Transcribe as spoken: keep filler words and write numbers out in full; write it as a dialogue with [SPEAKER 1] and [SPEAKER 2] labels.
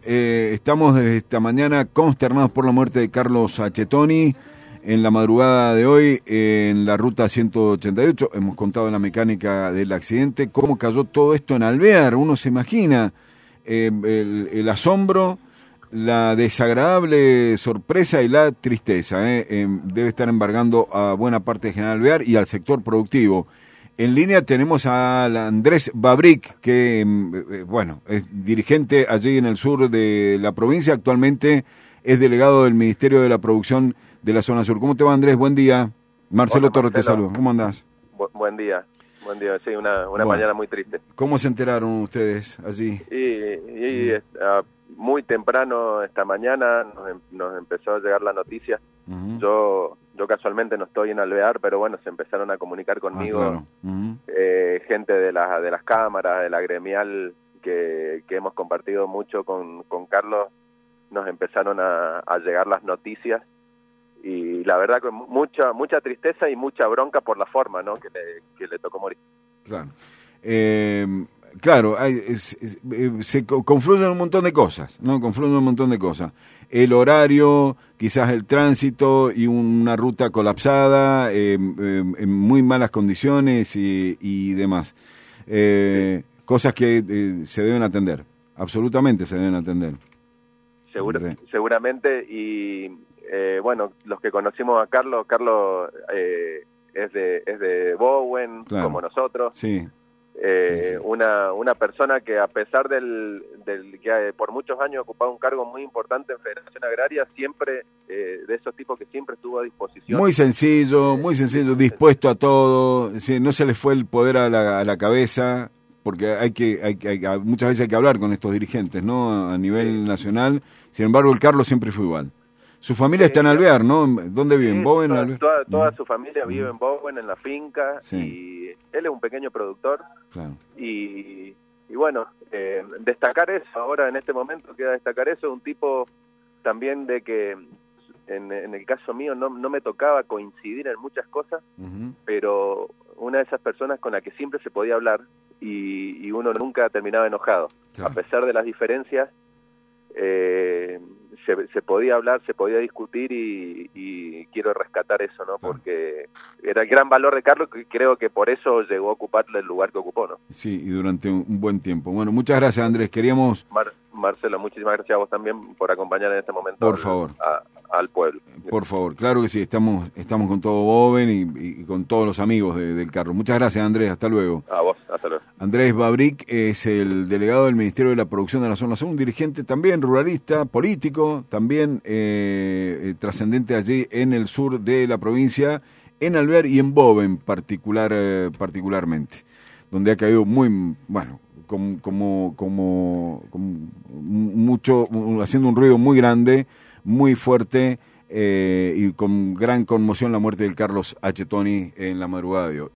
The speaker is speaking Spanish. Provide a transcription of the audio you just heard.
[SPEAKER 1] eh, estamos desde esta mañana consternados por la muerte de Carlos Achetoni en la madrugada de hoy en la ruta ciento ochenta y ocho. Hemos contado la mecánica del accidente, cómo cayó todo esto en Alvear. Uno se imagina eh, el, el asombro, la desagradable sorpresa y la tristeza. Eh. Eh, debe estar embargando a buena parte de General Alvear y al sector productivo. En línea tenemos a Andrés Babric, que, eh, bueno, es dirigente allí en el sur de la provincia. Actualmente es delegado del Ministerio de la Producción de la Zona Sur. ¿Cómo te va, Andrés? Buen día. Marcelo, Hola, Torres te saluda. ¿Cómo andás?
[SPEAKER 2] Bu buen día. Buen día. Sí, una, una bueno, mañana muy triste.
[SPEAKER 1] ¿Cómo se enteraron ustedes allí?
[SPEAKER 2] Y, y uh, muy temprano esta mañana nos, em nos empezó a llegar la noticia. Uh-huh. Yo... Yo casualmente no estoy en Alvear, pero bueno, se empezaron a comunicar conmigo, ah, claro. uh-huh. eh, gente de, la, de las cámaras, de la gremial, que, que hemos compartido mucho con, con Carlos, nos empezaron a, a llegar las noticias, y la verdad que mucha mucha tristeza y mucha bronca por la forma, ¿no?, que le, que le tocó morir.
[SPEAKER 1] Claro. Eh... Claro, hay, es, es, se confluyen un montón de cosas, ¿no? Confluyen un montón de cosas. El horario, quizás el tránsito y una ruta colapsada, eh, eh, en muy malas condiciones y, y demás. Eh, sí. Cosas que eh, se deben atender, absolutamente se deben atender.
[SPEAKER 2] Seguro, seguramente, y eh, bueno, los que conocimos a Carlos, Carlos eh, es de es de Bowen, claro, como nosotros. Sí. Eh, sí, sí. Una, una persona que, a pesar del, del que por muchos años ha ocupado un cargo muy importante en Federación Agraria, siempre, eh, de esos tipos que siempre estuvo a disposición.
[SPEAKER 1] Muy sencillo, eh, muy sencillo, dispuesto a todo, sí, no se le fue el poder a la, a la cabeza, porque hay que, hay, hay, muchas veces hay que hablar con estos dirigentes, ¿no?, a nivel sí. nacional. Sin embargo, el Carlos siempre fue igual. Su familia sí, está en Alvear, ¿no? ¿Dónde vive? ¿En sí, Bowen?
[SPEAKER 2] Toda, toda, toda su familia vive en Bowen, en la finca, sí. y él es un pequeño productor. Claro. Y, y bueno, eh, destacar eso, ahora en este momento queda destacar eso, un tipo también de que, en, en el caso mío, no, no me tocaba coincidir en muchas cosas, uh-huh. pero una de esas personas con la que siempre se podía hablar, y, y uno nunca terminaba enojado. Claro. A pesar de las diferencias, eh, Se, se podía hablar, se podía discutir, y, y quiero rescatar eso, ¿no? Porque era el gran valor de Carlos, y creo que por eso llegó a ocuparle el lugar que ocupó, ¿no?
[SPEAKER 1] Sí, y durante un, un buen tiempo. Bueno, muchas gracias, Andrés. Queríamos...
[SPEAKER 2] Mar Marcelo, muchísimas gracias a vos también por acompañar en este momento
[SPEAKER 1] por
[SPEAKER 2] al,
[SPEAKER 1] favor.
[SPEAKER 2] A, al pueblo.
[SPEAKER 1] Por favor, claro que sí, estamos estamos con todo Bowen y, y con todos los amigos de, del Carlos. Muchas gracias, Andrés, hasta luego.
[SPEAKER 2] A vos, hasta luego.
[SPEAKER 1] Andrés Babric es el delegado del Ministerio de la Producción de la Zona Sur, un dirigente también ruralista, político, también eh, eh, trascendente allí en el sur de la provincia, en Alvear y en Bowen particular, eh, particularmente, donde ha caído muy, bueno, como, como, como, como mucho, haciendo un ruido muy grande, muy fuerte, eh, y con gran conmoción la muerte del Carlos Achetoni en la madrugada de hoy.